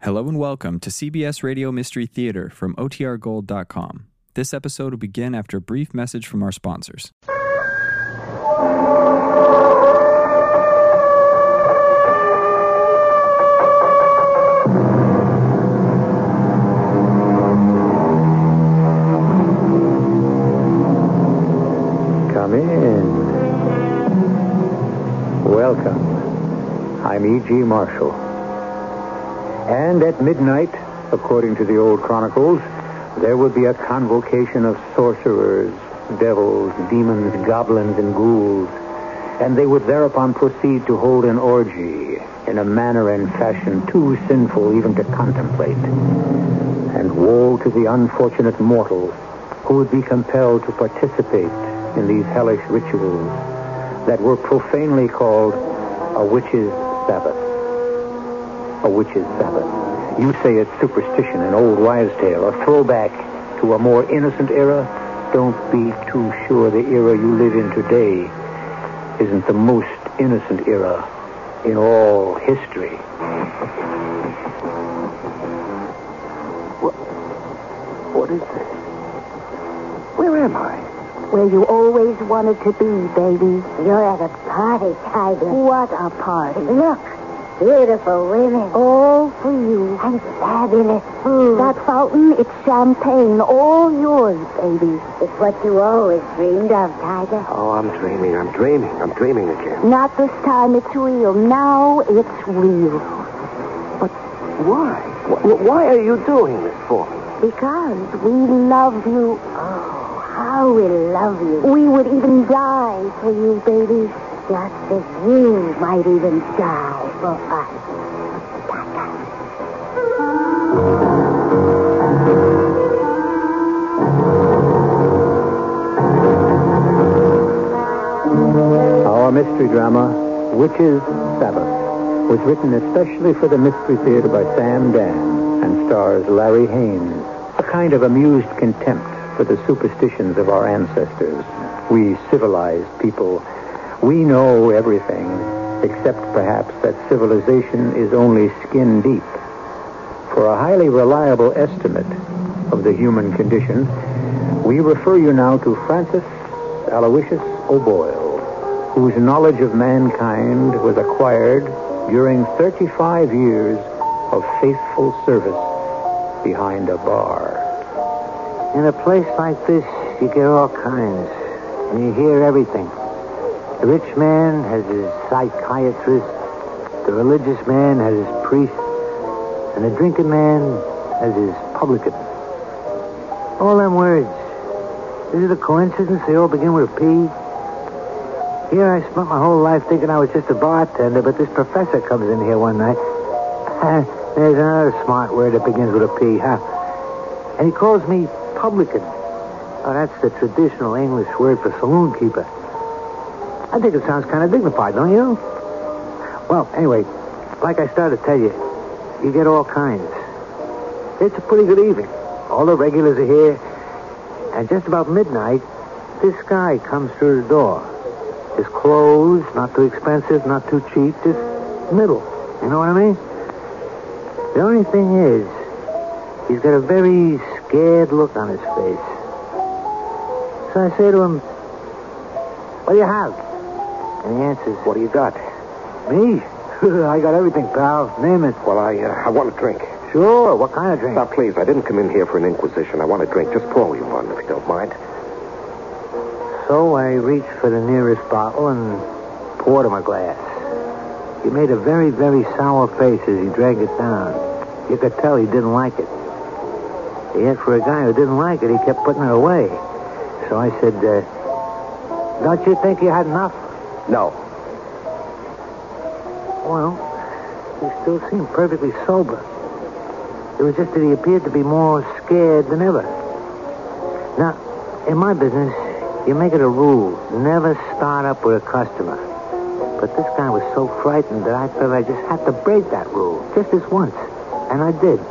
Hello and welcome to CBS Radio Mystery Theater from OTRGold.com. This episode will begin after a brief message from our sponsors. Come in. Welcome. I'm E.G. Marshall. And at midnight, according to the old chronicles, there would be a convocation of sorcerers, devils, demons, goblins, and ghouls, and they would thereupon proceed to hold an orgy in a manner and fashion too sinful even to contemplate. And woe to the unfortunate mortal who would be compelled to participate in these hellish rituals that were profanely called a witch's Sabbath. A witch's Sabbath. You say it's superstition, an old wives' tale, a throwback to a more innocent era. Don't be too sure the era you live in today isn't the most innocent era in all history. What is this? Where am I? Where you always wanted to be, baby. You're at a party, Tiger. What a party. Look, beautiful women. All for you. And fabulous food. That fountain, it's champagne. All yours, baby. It's what you always dreamed of, Tiger. Oh, I'm dreaming again. Not this time. It's real. Now it's real. But why? Why are you doing this for me? Because we love you. Oh, how we love you. We would even die for you, baby. Just as you might even die for us. Our mystery drama, Witch's Sabbath, was written especially for the Mystery Theater by Sam Dan and stars Larry Haynes. A kind of amused contempt for the superstitions of our ancestors. We civilized people, we know everything, except perhaps that civilization is only skin deep. For a highly reliable estimate of the human condition, we refer you now to Francis Aloysius O'Boyle, whose knowledge of mankind was acquired during 35 years of faithful service behind a bar. In a place like this, you get all kinds, and you hear everything. The rich man has his psychiatrist, the religious man has his priest, and the drinking man has his publican. All them words. Is it a coincidence they all begin with a P? Here I spent my whole life thinking I was just a bartender, but this professor comes in here one night. There's another smart word that begins with a P, huh? And he calls me publican. Oh, that's the traditional English word for saloon keeper. I think it sounds kind of dignified, don't you? Well, anyway, like I started to tell you, you get all kinds. It's a pretty good evening. All the regulars are here. And just about midnight, this guy comes through the door. His clothes, not too expensive, not too cheap, just middle. You know what I mean? The only thing is, he's got a very scared look on his face. So I say to him, what do you have? And he answers, What do you got? me? I got everything, pal. Name it. Well, I want a drink. Sure. What kind of drink? Now, please, I didn't come in here for an inquisition. I want a drink. Just pour me one, if you don't mind. So I reached for the nearest bottle and poured him a glass. He made a very, very sour face as he dragged it down. You could tell he didn't like it. Yet for a guy who didn't like it, he kept putting it away. So I said, don't you think you had enough? No. Well, he still seemed perfectly sober. It was just that he appeared to be more scared than ever. Now, in my business, you make it a rule, never start up with a customer. But this guy was so frightened that I felt I just had to break that rule, just this once. And I did.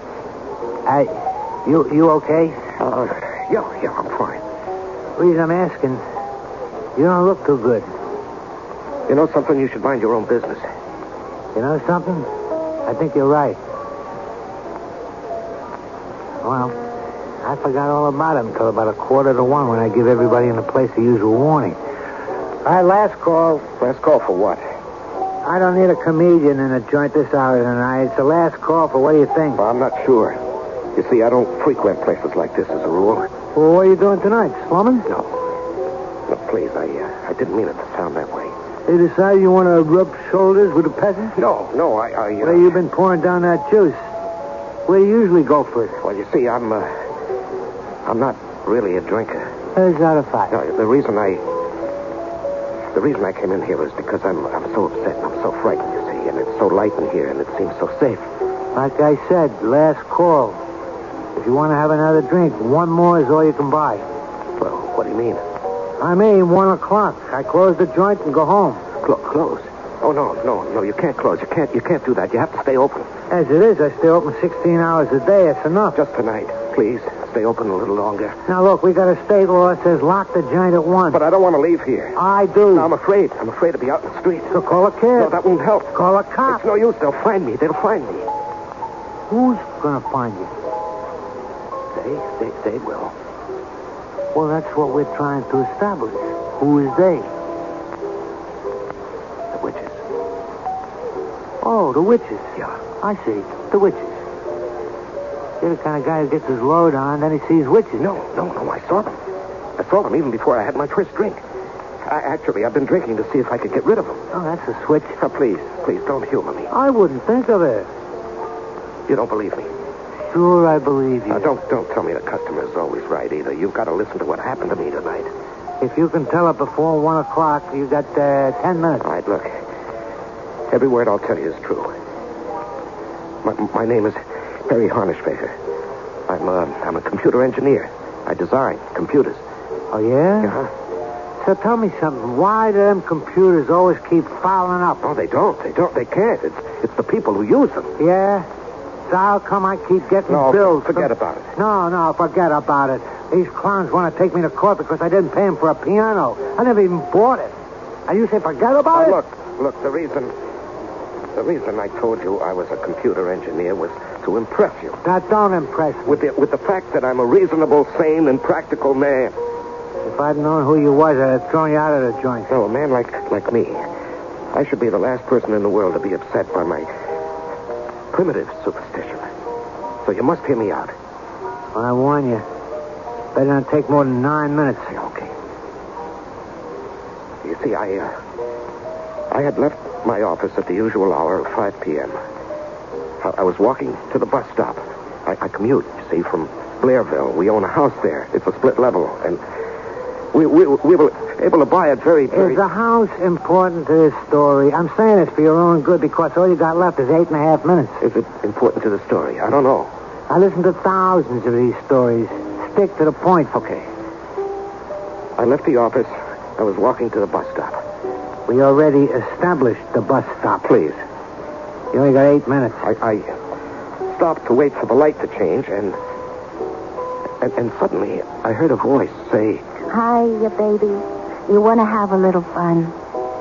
You okay? Yeah, I'm fine. The reason I'm asking, you don't look too good. You know something? You should mind your own business. You know something? I think you're right. Well, I forgot all about it until about 1:45 when I give everybody in the place the usual warning. All right, last call. Last call for what? I don't need a comedian in a joint this hour of the night. It's the last call for what do you think? Well, I'm not sure. You see, I don't frequent places like this as a rule. Well, what are you doing tonight? Slumming? No. No, please, I didn't mean it to sound that way. You decide you want to rub shoulders with the peasants? No, I Where you been pouring down that juice? Where do you usually go first? Well, you see, I'm not really a drinker. How's that a fact? No, the reason I came in here is because I'm so upset and I'm so frightened, you see, and it's so light in here and it seems so safe. Like I said, last call. If you want to have another drink, one more is all you can buy. Well, what do you mean? I mean, 1 o'clock. I close the joint and go home. Close? Oh, no, you can't close. You can't do that. You have to stay open. As it is, I stay open 16 hours a day. It's enough. Just tonight, please. Stay open a little longer. Now, look, we got a state law that says lock the joint at 1. But I don't want to leave here. I do. No, I'm afraid. I'm afraid to be out in the street. So call a cab. No, that won't help. Call a cop. It's no use. They'll find me. They'll find me. Who's going to find you? They will. Well, that's what we're trying to establish. Who is they? The witches. Oh, the witches. Yeah. I see. The witches. You're the kind of guy who gets his load on, then he sees witches. No, I saw them. I saw them even before I had my first drink. I've been drinking to see if I could get rid of them. Oh, that's a switch. Now, please, don't humor me. I wouldn't think of it. You don't believe me? Sure, I believe you. Don't tell me the customer is always right either. You've got to listen to what happened to me tonight. If you can tell it before 1 o'clock, you got 10 minutes. All right, look. Every word I'll tell you is true. My name is Perry Harnischbecker. I'm a computer engineer. I design computers. Oh, yeah? Uh-huh. So tell me something. Why do them computers always keep fouling up? Oh, they don't. They can't. It's the people who use them. Yeah? So how come I keep getting No, bills? forget about it. No, forget about it. These clowns want to take me to court because I didn't pay them for a piano. I never even bought it. And you say forget about it? Look, the reason I told you I was a computer engineer was to impress you. That don't impress me. With the fact that I'm a reasonable, sane, and practical man. If I'd known who you was, I'd have thrown you out of the joint. No, a man like me. I should be the last person in the world to be upset by my primitive superstition. So you must hear me out. Well, I warn you. Better not take more than 9 minutes. Okay. You see, I had left my office at the usual hour of 5 p.m. I was walking to the bus stop. I commute, you see, from Blairville. We own a house there. It's a split level, and we were able to buy it very... Is the house important to this story? I'm saying this for your own good because all you got left is 8.5 minutes. Is it important to the story? I don't know. I listened to thousands of these stories. Stick to the point. Okay. I left the office. I was walking to the bus stop. We already established the bus stop. Please. You only got 8 minutes. I stopped to wait for the light to change, and suddenly I heard a voice say... Hiya, baby. You want to have a little fun?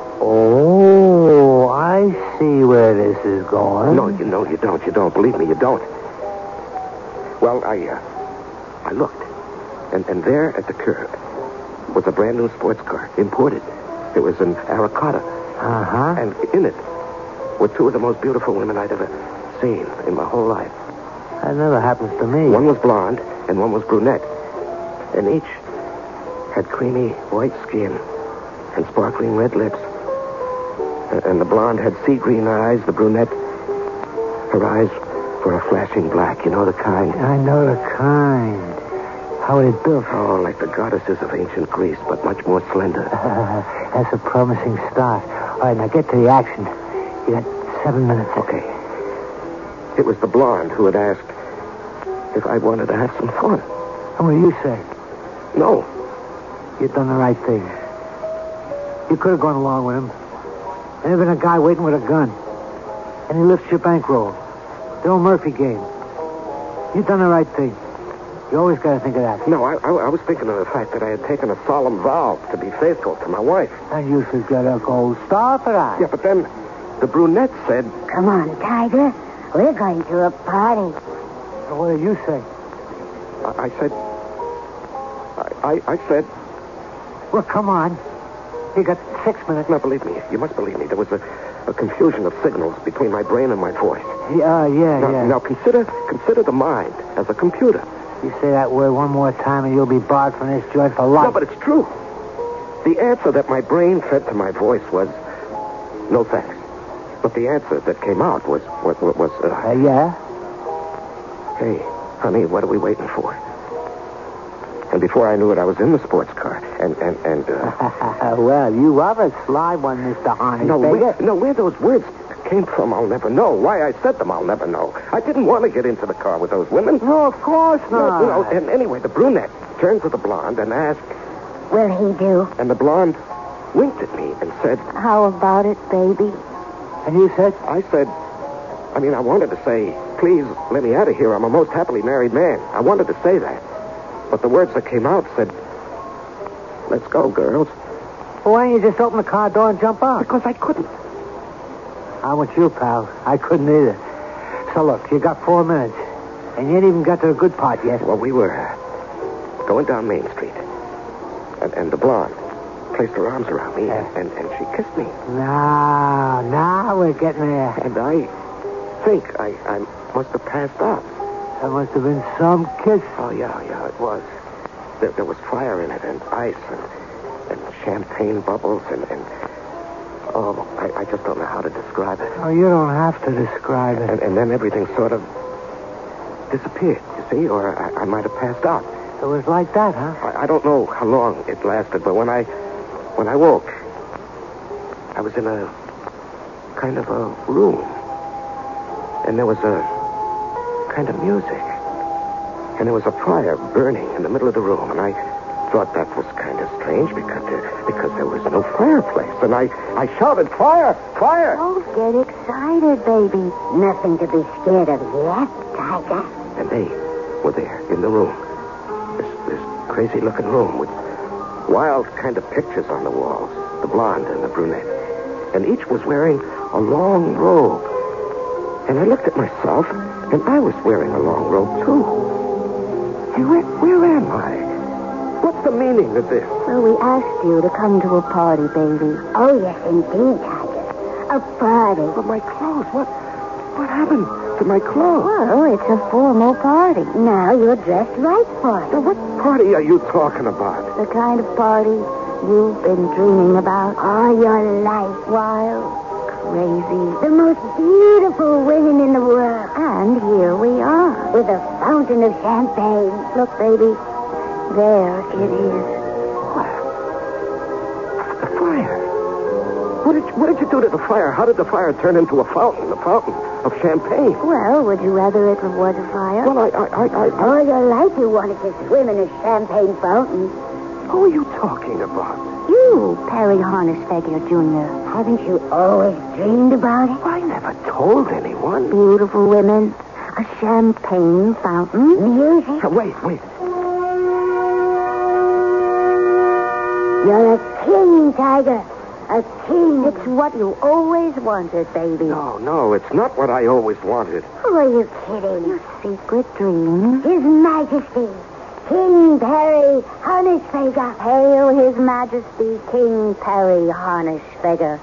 Oh, I see where this is going. No, you don't. You don't. Believe me, you don't. Well, I looked, and there at the curb was a brand new sports car, imported. It was an Aracata. Uh-huh. And in it were two of the most beautiful women I'd ever seen in my whole life. That never happens to me. One was blonde, and one was brunette. And each had creamy white skin and sparkling red lips. And the blonde had sea green eyes. The brunette, her eyes were a flashing black. You know the kind? I know the kind. How are they built? Oh, like the goddesses of ancient Greece, but much more slender. That's a promising start. All right, now get to the action. You got 7 minutes. Okay. It was the blonde who had asked if I wanted to have some fun. And what do you say? No. You've done the right thing. You could have gone along with him. And there'd been a guy waiting with a gun. And he lifts your bankroll. The old Murphy game. You've done the right thing. You always got to think of that. No, I was thinking of the fact that I had taken a solemn vow to be faithful to my wife. And you should get a gold star for that. Yeah, but then the brunette said... Come on, Tiger. We're going to a party. So what do you say? I said... I said... Well, come on. You got 6 minutes. Now, believe me. You must believe me. There was a confusion of signals between my brain and my voice. Yeah. Now, consider the mind as a computer. You say that word one more time and you'll be barred from this joint for life. No, but it's true. The answer that my brain fed to my voice was, no thanks. But the answer that came out was yeah? Hey, honey, what are we waiting for? And before I knew it, I was in the sports car. Well, you are a sly one, Mr. Honest. Where those words came from, I'll never know. Why I said them, I'll never know. I didn't want to get into the car with those women. No, of course not. No, and anyway, the brunette turned to the blonde and asked... Will he do? And the blonde winked at me and said... How about it, baby? And you said? I said... I wanted to say, please let me out of here. I'm a most happily married man. I wanted to say that. But the words that came out said, let's go, girls. Well, why don't you just open the car door and jump out? Because I couldn't. I'm with you, pal. I couldn't either. So, look, you got 4 minutes. And you ain't even got to the good part yet. Well, we were going down Main Street. And the blonde placed her arms around me, and she kissed me. Now we're getting there. And I think I must have passed out. That must have been some kiss. Oh, yeah, it was. There was fire in it, and ice, and champagne bubbles, and I just don't know how to describe it. Oh, you don't have to describe it. And then everything sort of disappeared, you see, or I might have passed out. It was like that, huh? I don't know how long it lasted, but when I woke, I was in a kind of a room, and there was a kind of music, and there was a fire burning in the middle of the room, and I thought that was kind of strange because there was no fireplace, and I shouted, fire, fire! Don't get excited, baby. Nothing to be scared of yet, Tiger. And they were there in the room, this crazy-looking room with wild kind of pictures on the walls, the blonde and the brunette, and each was wearing a long robe. And I looked at myself, and I was wearing a long robe, too. Hey, where am I? What's the meaning of this? Well, we asked you to come to a party, baby. Oh, yes, indeed, Tiger. A party. But my clothes, what happened to my clothes? Well, it's a formal party. Now you're dressed right for it. Now, what party are you talking about? The kind of party you've been dreaming about all your life. Wild, crazy, the most beautiful women in the world. And here we are, with a fountain of champagne. Look, baby, there it is. What? The fire. What did you do to the fire? How did the fire turn into a fountain of champagne? Well, would you rather it was a fire? Well, All your life you wanted to swim in a champagne fountain. Who are you talking about? You, Perry Hornisfeger, Jr. Haven't you always dreamed about it? I never told anyone. Beautiful women, a champagne fountain, music. Wait. You're a king, Tiger. A king. It's what you always wanted, baby. No, it's not what I always wanted. Who are you kidding? Your secret dream. His Majesty, King Perry Hornisfeger. Hail His Majesty, King Perry Hornisfeger.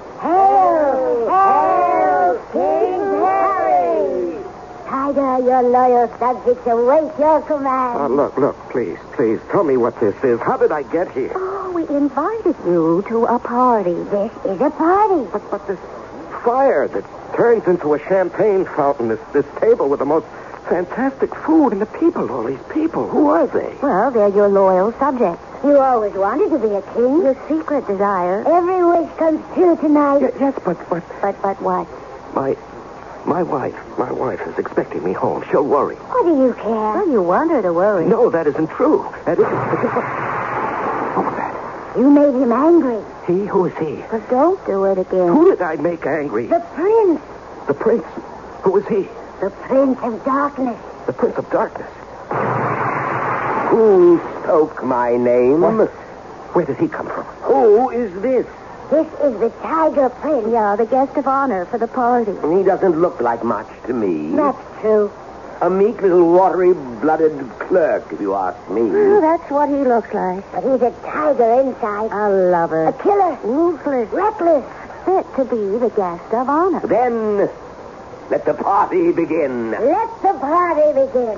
Hail, King Perry! Tiger, your loyal subjects await your command. Look, please, tell me what this is. How did I get here? Oh, we invited you to a party. This is a party. But this fire that turns into a champagne fountain, this table with the most fantastic food, and the people, all these people, who are they? Well, they're your loyal subjects. You always wanted to be a king. Your secret desire. Every wish comes true tonight. Yes, but... But what? My wife is expecting me home. She'll worry. What do you care? Well, you want her to worry. No, that isn't true. That isn't... What was that? You made him angry. He? Who is he? But don't do it again. Who did I make angry? The prince. The prince? Who is he? The Prince of Darkness. The Prince of Darkness? Who spoke my name? What? Where did he come from? Who is this? This is the Tiger Prince. Yeah, the guest of honor for the party. He doesn't look like much to me. That's true. A meek little watery-blooded clerk, if you ask me. Well, that's what he looks like. But he's a tiger inside. A lover. A killer. Ruthless. Reckless. Fit to be the guest of honor. Then, let the party begin. Let the party begin.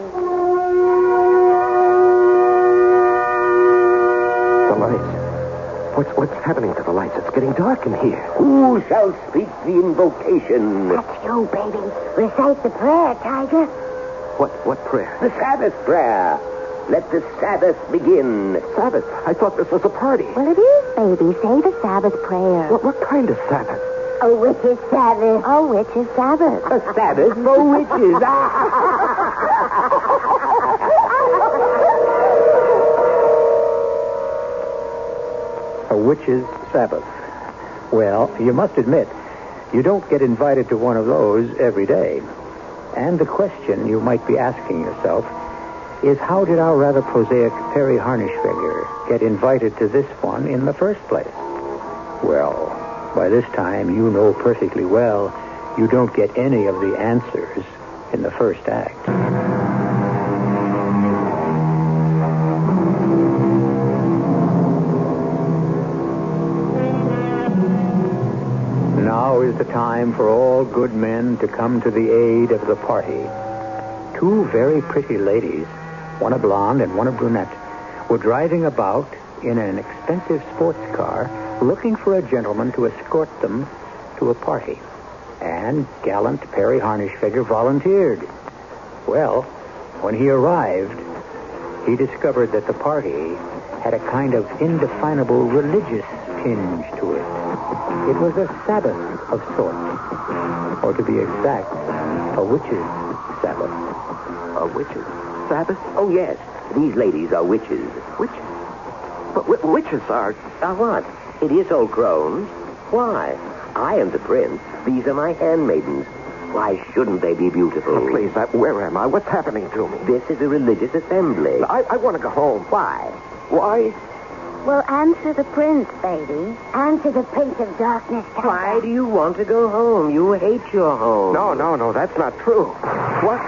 The lights. What's happening to the lights? It's getting dark in here. Who shall speak the invocation? That's you, baby. Recite the prayer, Tiger. What prayer? The Sabbath prayer. Let the Sabbath begin. Sabbath? I thought this was a party. Well, it is, baby. Say the Sabbath prayer. What kind of Sabbath? A witch's Sabbath. A witch's Sabbath. A Sabbath for witches. A witch's Sabbath. Well, you must admit, you don't get invited to one of those every day. And the question you might be asking yourself is, how did our rather prosaic Perry Harnischfeger get invited to this one in the first place? Well, by this time you know perfectly well you don't get any of the answers in the first act. Now is the time for all good men to come to the aid of the party. Two very pretty ladies, one a blonde and one a brunette, were driving about in an expensive sports car looking for a gentleman to escort them to a party. And gallant Perry Harnischfeger volunteered. Well, when he arrived, he discovered that the party had a kind of indefinable religious tinge to it. It was a Sabbath of sorts. Or to be exact, a witch's Sabbath. A witch's Sabbath? Oh, yes. These ladies are witches. Witches? But witches are what? It is old crones. Why? I am the prince. These are my handmaidens. Why shouldn't they be beautiful? Oh, please, where am I? What's happening to me? This is a religious assembly. I want to go home. Why? Why? Well, answer the prince, baby. Answer the Prince of Darkness, Tiger. Why do you want to go home? You hate your home. No, that's not true. What?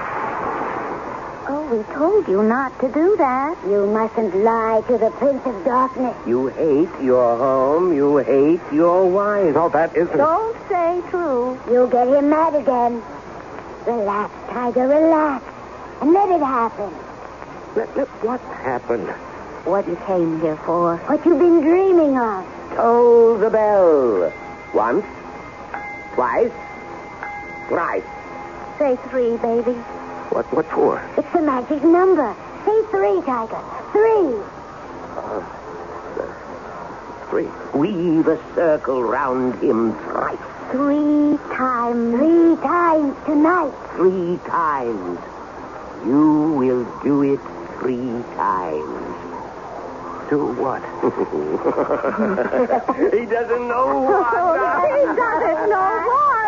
Oh, we told you not to do that. You mustn't lie to the Prince of Darkness. You hate your home. You hate your wife. No, that isn't... Don't say true. You'll get him mad again. Relax, Tiger, relax. And let it happen. Let what happened? What you came here for. What you've been dreaming of. Toll the bell. Once. Twice. Thrice. Say 3, baby. What for? It's the magic number. Say 3, Tiger. 3. 3. Weave a circle round him thrice. 3 times. 3 times tonight. 3 times. You will do it 3 times. Do what? He doesn't know what. He doesn't know why.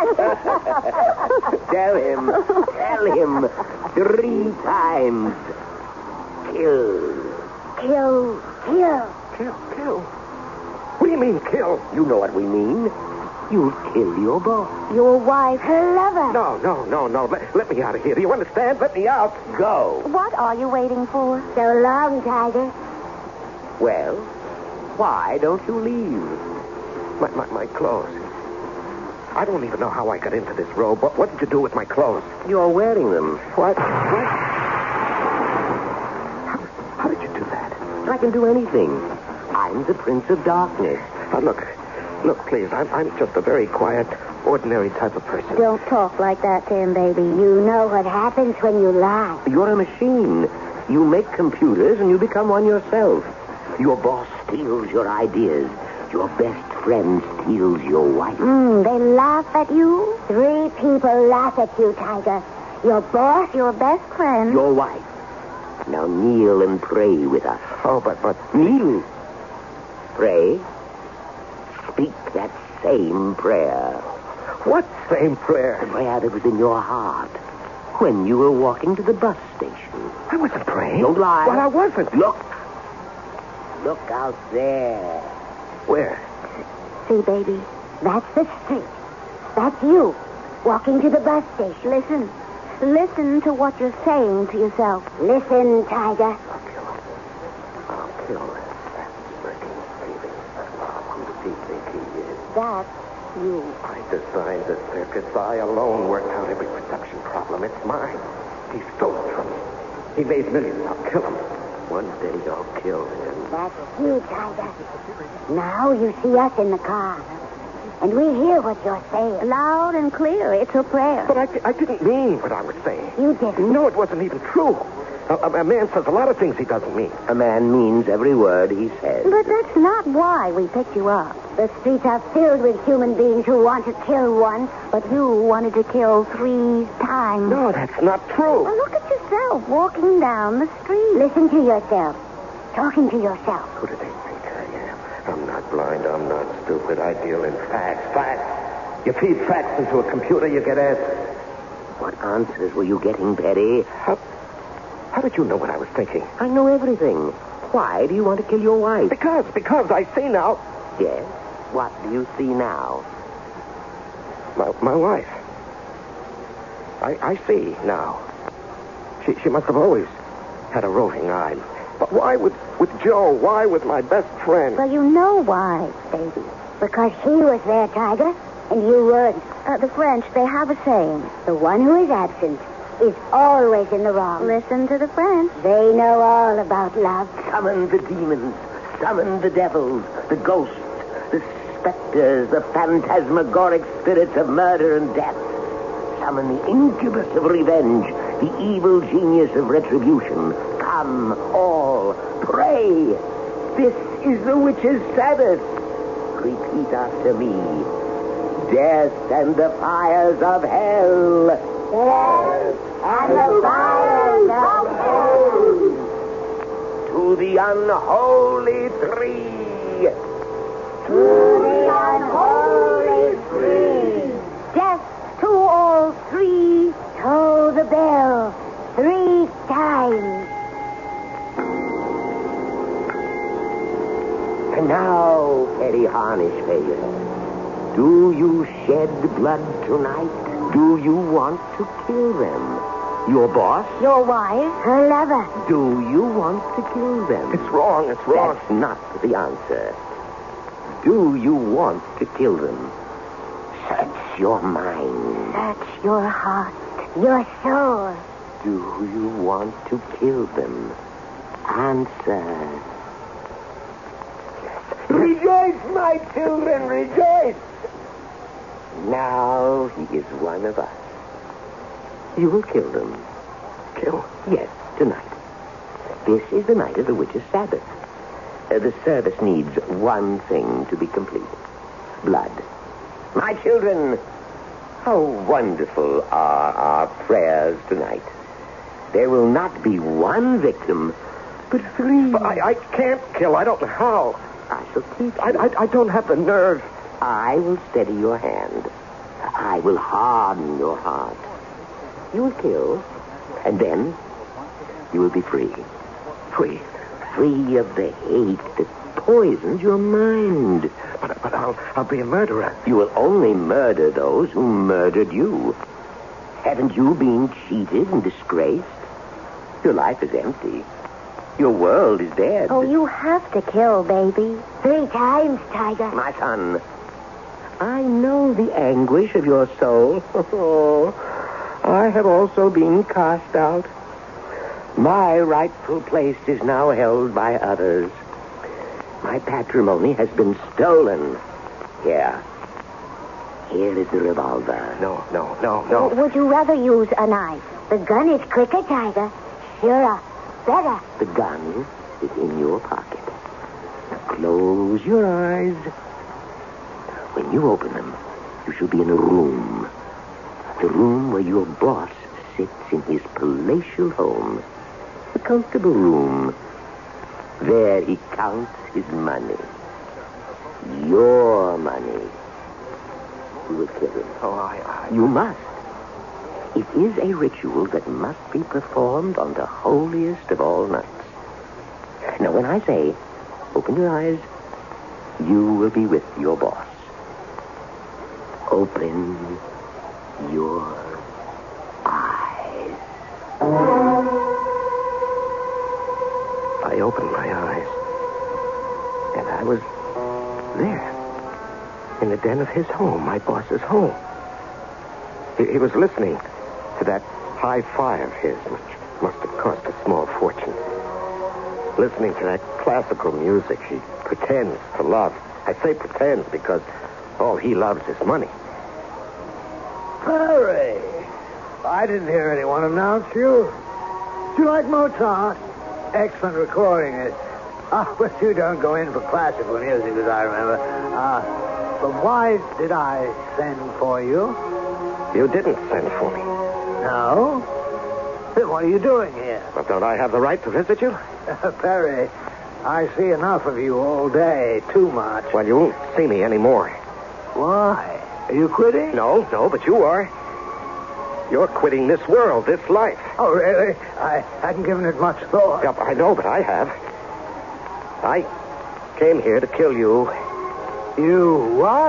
Tell him 3 times. Kill. Kill. Kill. What do you mean, kill? You know what we mean. You'll kill your boss. Your wife, her lover. No. Let me out of here. Do you understand? Let me out. Go. What are you waiting for? So long, Tiger. Well, why don't you leave? My clothes. I don't even know how I got into this robe. What did you do with my clothes? You're wearing them. What? How did you do that? I can do anything. I'm the Prince of Darkness. Look, please. I'm just a very quiet, ordinary type of person. Don't talk like that to him, baby. You know what happens when you lie. You're a machine. You make computers and you become one yourself. Your boss steals your ideas. Your best friend steals your wife. They laugh at you? 3 people laugh at you, Tiger. Your boss, your best friend. Your wife. Now kneel and pray with us. Oh, but... Kneel. Pray. Speak that same prayer. What same prayer? The prayer that was in your heart when you were walking to the bus station. I wasn't praying. Don't lie. Well, I wasn't. Look out there. Where? See, baby, that's the street. That's you, walking to the bus station. Listen, Listen to what you're saying to yourself. Listen, Tiger. I'll kill that freaking baby. Who does he think he is? That's you. I designed the circus. I alone worked out every production problem. It's mine. He stole it from me. He made millions. I'll kill him. One day I'll kill him. That's you, Tiger. Now you see us in the car. And we hear what you're saying. Loud and clear. It's a prayer. But I didn't mean what I was saying. You didn't. No, it wasn't even true. A man says a lot of things he doesn't mean. A man means every word he says. But that's not why we picked you up. The streets are filled with human beings who want to kill one. But you wanted to kill 3 times. No, that's not true. Well, look at yourself walking down the street. Listen to yourself. Talking to yourself. Who do they think I am? I'm not blind. I'm not stupid. I deal in facts. Facts. You feed facts into a computer, you get answers. What answers were you getting, Perry? How did you know what I was thinking? I know everything. Why do you want to kill your wife? Because I see now. Yes. What do you see now? My wife. I see now. She must have always had a roving eye. But why with Joe? Why with my best friend? Well, you know why, baby. Because he was there, Tiger, and you weren't. The French, they have a saying. The one who is absent is always in the wrong. Listen to the French. They know all about love. Summon the demons. Summon the devils, the ghosts, the specters, the phantasmagoric spirits of murder and death. Summon the incubus of revenge, the evil genius of retribution. Come, all, pray. This is the witch's Sabbath. Repeat after me. Death and the fires of hell. Death and the fires of hell. To the unholy three. To the unholy three. Death to all 3. Toll the bell 3 times. And now, Perry Harnish-Vale, do you shed blood tonight? Do you want to kill them? Your boss? Your wife? Her lover. Do you want to kill them? It's wrong. It's wrong. That's not the answer. Do you want to kill them? Search your mind. Search your heart. Your soul. Do you want to kill them? Answer. Rejoice, my children, rejoice! Now he is one of us. You will kill them. Kill? Yes, tonight. This is the night of the witch's Sabbath. The service needs one thing to be complete. Blood. My children, how wonderful are our prayers tonight. There will not be one victim, but 3. But I can't kill. I don't know how. I shall teach you. I don't have the nerve. I will steady your hand. I will harden your heart. You will kill, and then you will be free. Free. Free of the hate that poisons your mind. But I'll be a murderer. You will only murder those who murdered you. Haven't you been cheated and disgraced? Your life is empty. Your world is dead. Oh, you have to kill, baby. 3 times, Tiger. My son, I know the anguish of your soul. Oh, I have also been cast out. My rightful place is now held by others. My patrimony has been stolen. Here is the revolver. No. Would you rather use a knife? The gun is quicker, Tiger. Surer. Better. The gun is in your pocket. Now close your eyes. When you open them, you shall be in a room. The room where your boss sits in his palatial home. A comfortable room. There he counts his money. Your money. You will kill him. Oh, You must. It is a ritual that must be performed on the holiest of all nights. Now, when I say, open your eyes, you will be with your boss. Open your eyes. I opened my eyes, and I was there, in the den of his home, my boss's home. He was listening to that hi-fi of his, which must have cost a small fortune. Listening to that classical music he pretends to love. I say pretends because all he loves is money. Perry, I didn't hear anyone announce you. Do you like Mozart? Excellent recording it. But you don't go in for classical music, as I remember. But why did I send for you? You didn't send for me. No? Then what are you doing here? But don't I have the right to visit you? Perry, I see enough of you all day. Too much. Well, you won't see me anymore. Why? Are you quitting? No, but you are. You're quitting this world, this life. Oh, really? I hadn't given it much thought. Yeah, I know, but I have. I came here to kill you. You what?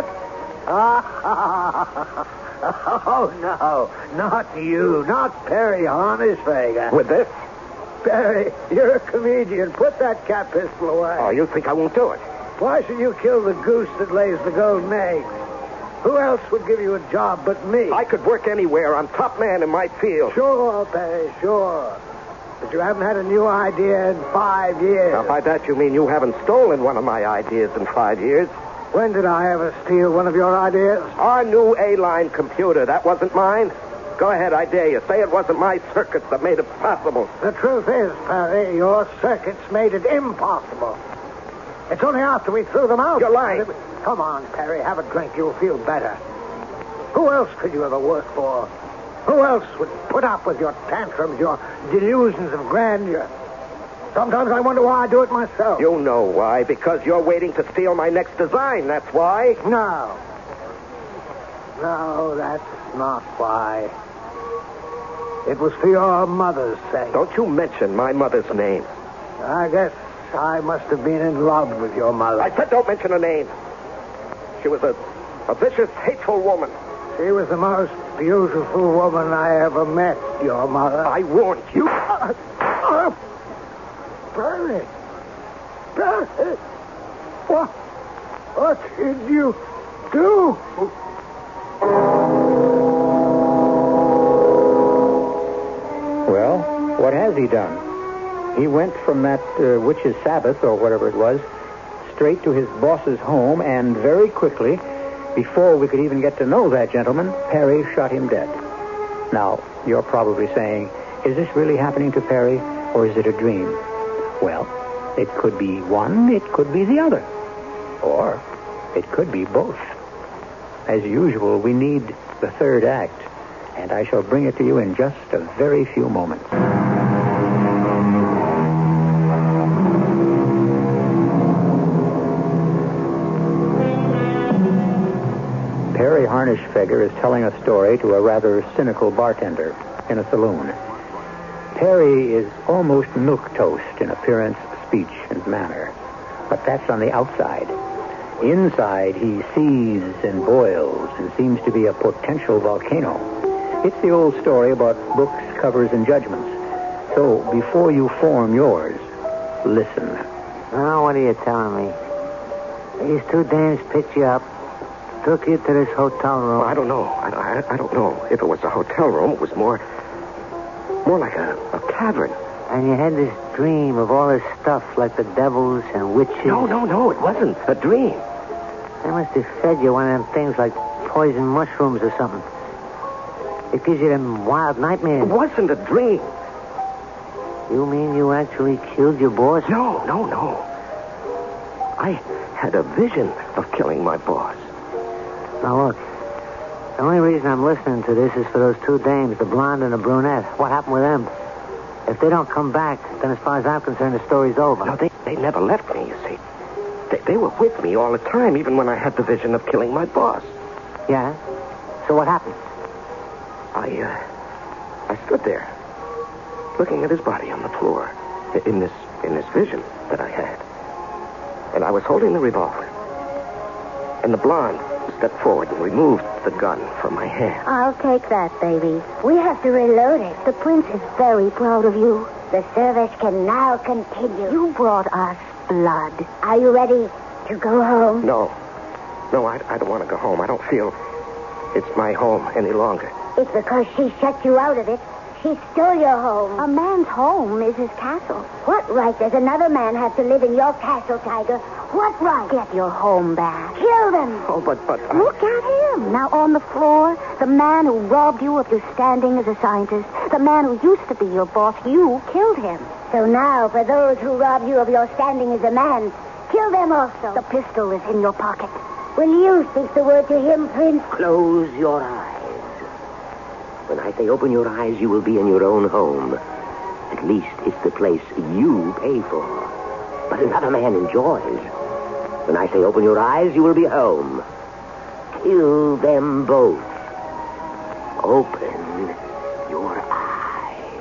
Oh, no. Not you. Not Perry Hornishvega. With this? Perry, you're a comedian. Put that cat pistol away. Oh, you think I won't do it? Why should you kill the goose that lays the golden eggs? Who else would give you a job but me? I could work anywhere. I'm top man in my field. Sure, Perry, sure. But you haven't had a new idea in 5 years. Now, by that you mean you haven't stolen one of my ideas in 5 years. When did I ever steal one of your ideas? Our new A-line computer. That wasn't mine. Go ahead, I dare you. Say it wasn't my circuits that made it possible. The truth is, Perry, your circuits made it impossible. It's only after we threw them out. You're lying. Come on, Perry, have a drink. You'll feel better. Who else could you ever work for? Who else would put up with your tantrums, your delusions of grandeur? Sometimes I wonder why I do it myself. You know why. Because you're waiting to steal my next design. That's why. No, that's not why. It was for your mother's sake. Don't you mention my mother's name. I guess I must have been in love with your mother. I said don't mention her name. She was a vicious, hateful woman. She was the most beautiful woman I ever met, your mother. I warned you. Perry! Perry! What did you do? Well, what has he done? He went from that witch's Sabbath, or whatever it was, straight to his boss's home, and very quickly, before we could even get to know that gentleman, Perry shot him dead. Now, you're probably saying, is this really happening to Perry, or is it a dream? Well, it could be one, it could be the other. Or it could be both. As usual, we need the third act, and I shall bring it to you in just a very few moments. Perry Hornishvega is telling a story to a rather cynical bartender in a saloon. Perry is almost milquetoast in appearance, speech, and manner. But that's on the outside. Inside, he seethes and boils and seems to be a potential volcano. It's the old story about books, covers, and judgments. So, before you form yours, listen. Now, what are you telling me? These two dames picked you up, took you to this hotel room. Well, I don't know. I don't know. If it was a hotel room, it was more like a cavern. And you had this dream of all this stuff, like the devils and witches. No, it wasn't a dream. They must have fed you one of them things like poison mushrooms or something. It gives you them wild nightmares. It wasn't a dream. You mean you actually killed your boss? No. I had a vision of killing my boss. Now, look. The only reason I'm listening to this is for those two dames, the blonde and the brunette. What happened with them? If they don't come back, then as far as I'm concerned, the story's over. No, they never left me, you see. They were with me all the time, even when I had the vision of killing my boss. Yeah? So what happened? I stood there, looking at his body on the floor, in this vision that I had. And I was holding the revolver. And the blonde stepped forward and removed the gun from my hand. I'll take that, baby. We have to reload it. The prince is very proud of you. The service can now continue. You brought us blood. Are you ready to go home? No, I don't want to go home. I don't feel it's my home any longer. It's because she shut you out of it. She stole your home. A man's home is his castle. What right does another man have to live in your castle, Tiger? What right? Get your home back. Kill them. Oh, but... Look at him. Now on the floor, the man who robbed you of your standing as a scientist, the man who used to be your boss, you killed him. So now, for those who robbed you of your standing as a man, kill them also. The pistol is in your pocket. Will you speak the word to him, Prince? Close your eyes. When I say open your eyes, you will be in your own home. At least it's the place you pay for. But another man enjoys. When I say open your eyes, you will be home. Kill them both. Open your eyes.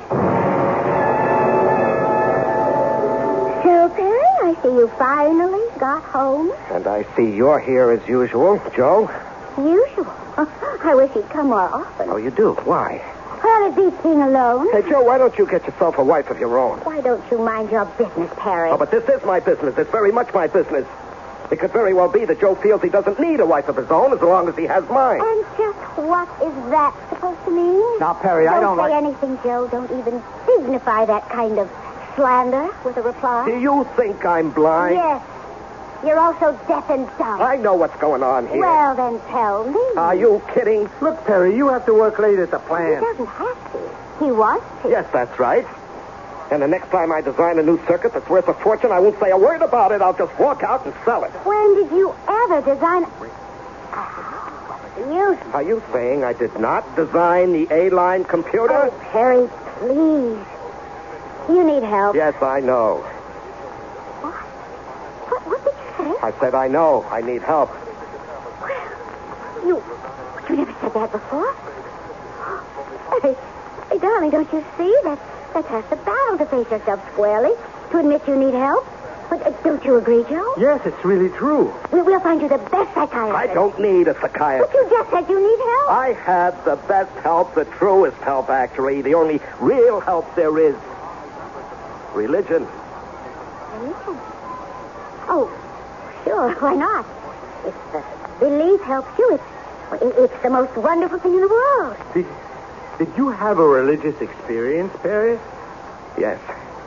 So, Perry, I see you finally got home. And I see you're here as usual, Joe. Usual. I wish he'd come more often. Oh, you do? Why? Well, it beats being alone. Hey, Joe, why don't you get yourself a wife of your own? Why don't you mind your business, Perry? Oh, but this is my business. It's very much my business. It could very well be that Joe feels he doesn't need a wife of his own as long as he has mine. And just what is that supposed to mean? Now, Perry, I don't say like... anything, Joe. Don't even signify that kind of slander with a reply. Do you think I'm blind? Yes. You're also deaf and dumb. I know what's going on here. Well, then tell me. Are you kidding? Look, Perry, you have to work late at the He plant. doesn't have to. He wants to. Yes, that's right. And the next time I design a new circuit that's worth a fortune, I won't say a word about it. I'll just walk out and sell it. When did you ever design... What's the use? Are you saying I did not design the A-line computer? Oh, Perry, please. You need help. Yes, I know. What did you say? I said I know. I need help. You never said that before. Hey, darling, don't you see? That's half the battle to face yourself squarely, to admit you need help. But don't you agree, Joe? Yes, it's really true. We'll find you the best psychiatrist. I don't need a psychiatrist. But you just said you need help. I have the best help, the truest help, actually. The only real help there is. Religion. Religion? Oh, sure, why not? If belief helps you, it's the most wonderful thing in the world. Did you have a religious experience, Perry? Yes.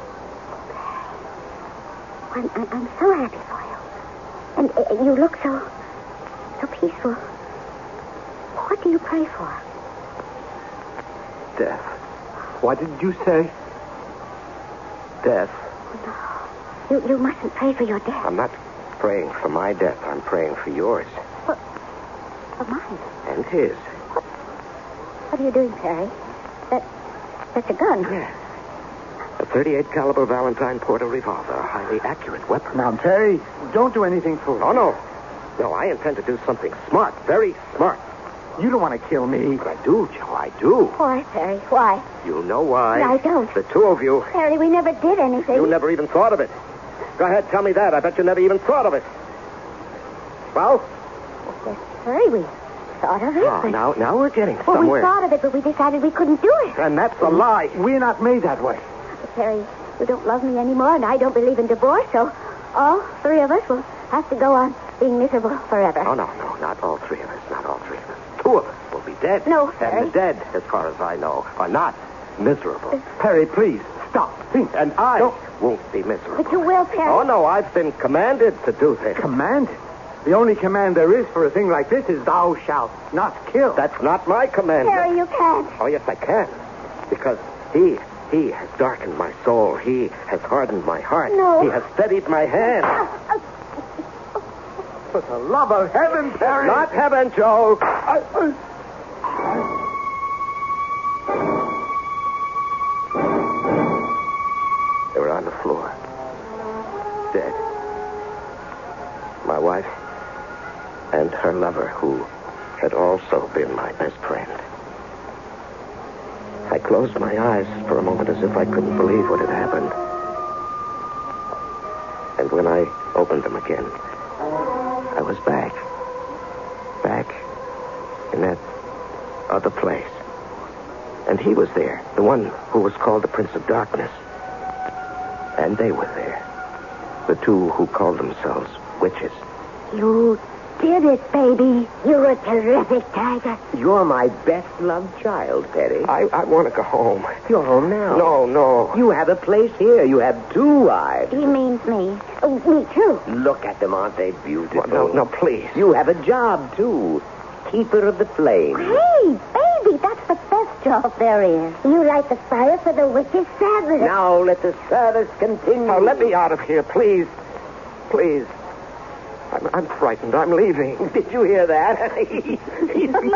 I'm so happy for you. And you look so peaceful. What do you pray for? Death. What did you say? Death. You mustn't pray for your death. I'm not praying for my death. I'm praying for yours. For mine. And his. What are you doing, Perry? That's a gun. Yes. A .38 caliber Valentine Porter revolver. A highly accurate weapon. Now, Perry, don't do anything foolish. Oh, no. No, I intend to do something smart. Very smart. You don't want to kill me. But I do, Joe. I do. Why, Perry? Why? You know why. I don't. The two of you. Perry, we never did anything. You never even thought of it. Go ahead, tell me that. I bet you never even thought of it. Well? Yes, Perry, we thought of it. Oh, now we're getting Well, somewhere. we thought of it, but we decided we couldn't do it. And that's a lie. We're not made that way. Perry, you don't love me anymore, and I don't believe in divorce, so all three of us will have to go on being miserable forever. Oh, no, not all three of us. Not all three of us. Two of us will be dead. No, Perry. And the dead, as far as I know, are not miserable. Perry, please, stop. Think. And I won't be miserable. But you will, Perry. Oh, no, I've been commanded to do this. Command? The only command there is for a thing like this is thou shalt not kill. That's not my command. Perry, you can't. Oh, yes, I can. Because he has darkened my soul. He has hardened my heart. No. He has steadied my hand. For the love of heaven, Perry. Not heaven, Joe. They were on the floor. Dead. My wife and her lover, who had also been my best friend. I closed my eyes for a moment as if I couldn't believe what had happened. And when I opened them again, I was back. back in that other place. And he was there, the one who was called the Prince of Darkness. And they were there, the two who called themselves witches. You did it, baby. You were terrific, Tiger. You're my best-loved child, Perry. I want to go home. You're home now. No. You have a place here. You have 2 wives. He means me. Oh, me too. Look at them. Aren't they beautiful? No, please. You have a job, too. Keeper of the flame. Hey, baby, that's the best job there is. You light the fire for the witch's service. Now let the service continue. Now, let me out of here, please. Please. I'm frightened. I'm leaving. Did you hear that? He's leaving. He's leaving.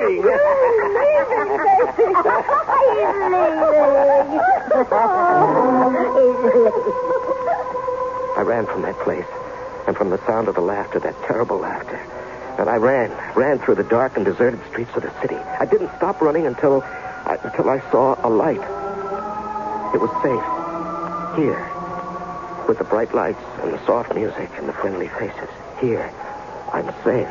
I ran from that place and from the sound of the laughter, that terrible laughter. And I ran through the dark and deserted streets of the city. I didn't stop running until I saw a light. It was safe. Here. With the bright lights and the soft music and the friendly faces. Here. I'm safe.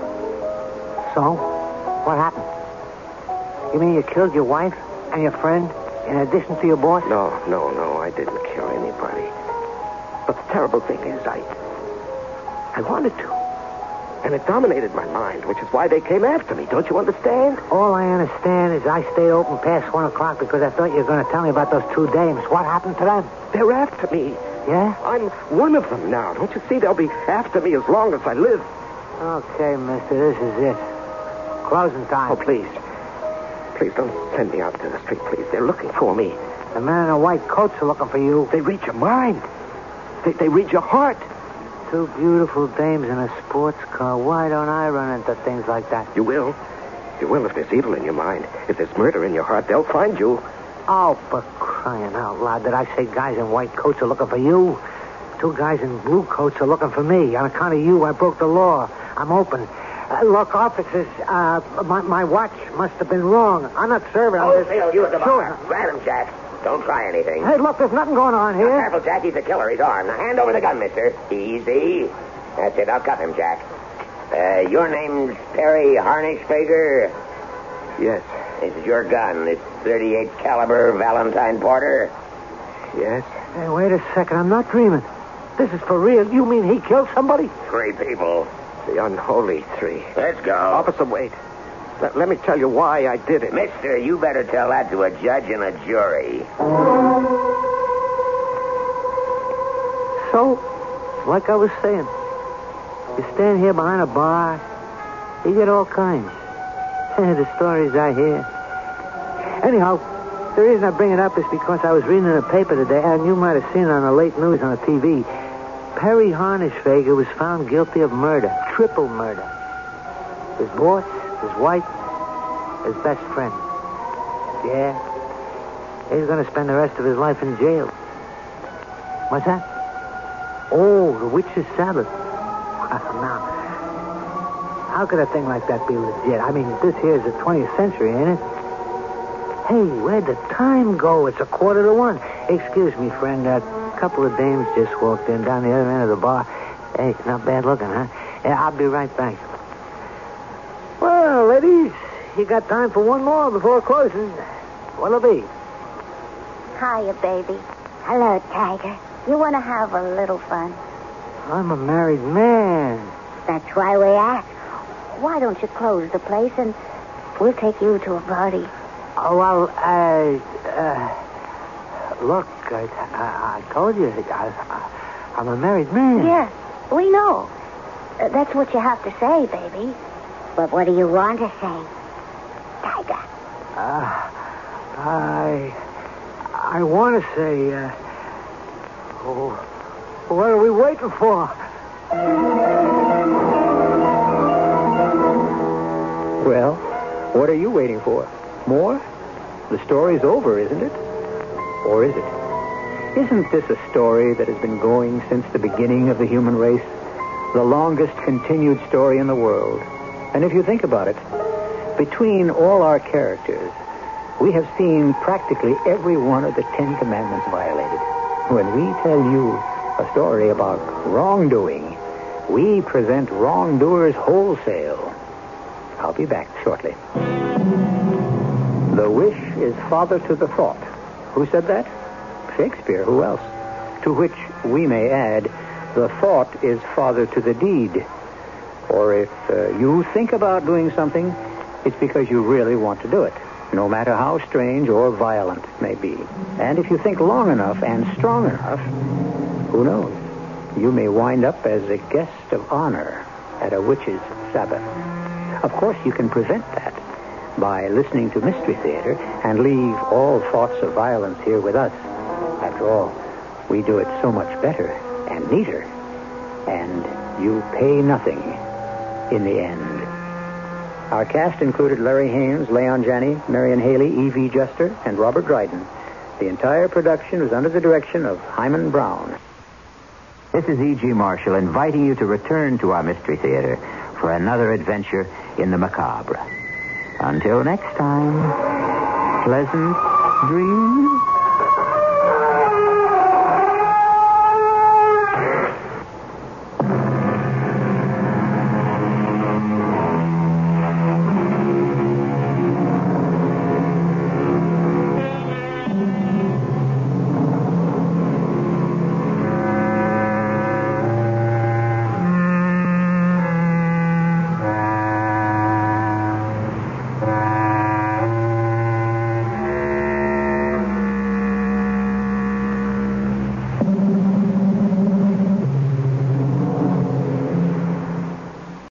So? What happened? You mean you killed your wife and your friend in addition to your boss? No, I didn't kill anybody. But the terrible thing is, I wanted to. And it dominated my mind, which is why they came after me. Don't you understand? All I understand is I stayed open past 1 o'clock because I thought you were going to tell me about those 2 dames. What happened to them? They're after me. Yeah? I'm one of them now. Don't you see? They'll be after me as long as I live. Okay, mister, this is it. Closing time. Oh, please. Please don't send me out to the street, please. They're looking for me. The men in the white coats are looking for you. They read your mind. They read your heart. 2 beautiful dames in a sports car. Why don't I run into things like that? You will. You will if there's evil in your mind. If there's murder in your heart, they'll find you. Oh, for crying out loud. Did I say guys in white coats are looking for you? 2 guys in blue coats are looking for me. On account of you, I broke the law. I'm open. Look, officers, my watch must have been wrong. I'm not serving on this. Phil, you at the bar. Sure. Grab him, Jack. Don't try anything. Hey, look, there's nothing going on here. Careful, Jack. He's a killer. He's armed. Now, hand over the gun, mister. Easy. That's it. I'll cuff him, Jack. Your name's Perry Harnischfager? Yes. This is your gun. This 38 caliber Valentine Porter? Yes. Hey, wait a second. I'm not dreaming. This is for real. You mean he killed somebody? 3 people. The unholy 3. Let's go. Officer, wait. Let me tell you why I did it. Mister, you better tell that to a judge and a jury. So, like I was saying, you stand here behind a bar, you get all kinds. The stories I hear. Anyhow, the reason I bring it up is because I was reading in the paper today, and you might have seen it on the late news on the TV. Perry Harnischfager was found guilty of murder, triple murder. His boss, his wife, his best friend. Yeah. He's going to spend the rest of his life in jail. What's that? Oh, the witch's Sabbath. Now, how could a thing like that be legit? I mean, this here is the 20th century, ain't it? Hey, where'd the time go? It's 1:45. Excuse me, friend. A couple of dames just walked in down the other end of the bar. Hey, not bad looking, huh? Yeah, I'll be right back. Well, ladies, you got time for one more before closing. What'll it be? Hiya, baby. Hello, Tiger. You want to have a little fun? I'm a married man. That's why we asked. Why don't you close the place and we'll take you to a party? Oh, well, look, I told you, I'm a married man. Yes, we know. That's what you have to say, baby. But what do you want to say, Tiger? I want to say, what are we waiting for? Well, what are you waiting for? More? The story's over, isn't it? Or is it? Isn't this a story that has been going since the beginning of the human race? The longest continued story in the world. And if you think about it, between all our characters, we have seen practically every one of the 10 Commandments violated. When we tell you a story about wrongdoing, we present wrongdoers wholesale. I'll be back shortly. The wish is father to the thought. Who said that? Shakespeare. Who else? To which we may add, the thought is father to the deed. Or if you think about doing something, it's because you really want to do it, no matter how strange or violent it may be. And if you think long enough and strong enough, who knows? You may wind up as a guest of honor at a witch's Sabbath. Of course, you can prevent that by listening to Mystery Theater and leave all thoughts of violence here with us. After all, we do it so much better and neater. And you pay nothing in the end. Our cast included Larry Haynes, Leon Janney, Marion Haley, E.V. Juster, and Robert Dryden. The entire production was under the direction of Hyman Brown. This is E.G. Marshall inviting you to return to our Mystery Theater for another adventure in the macabre. Until next time, pleasant dreams.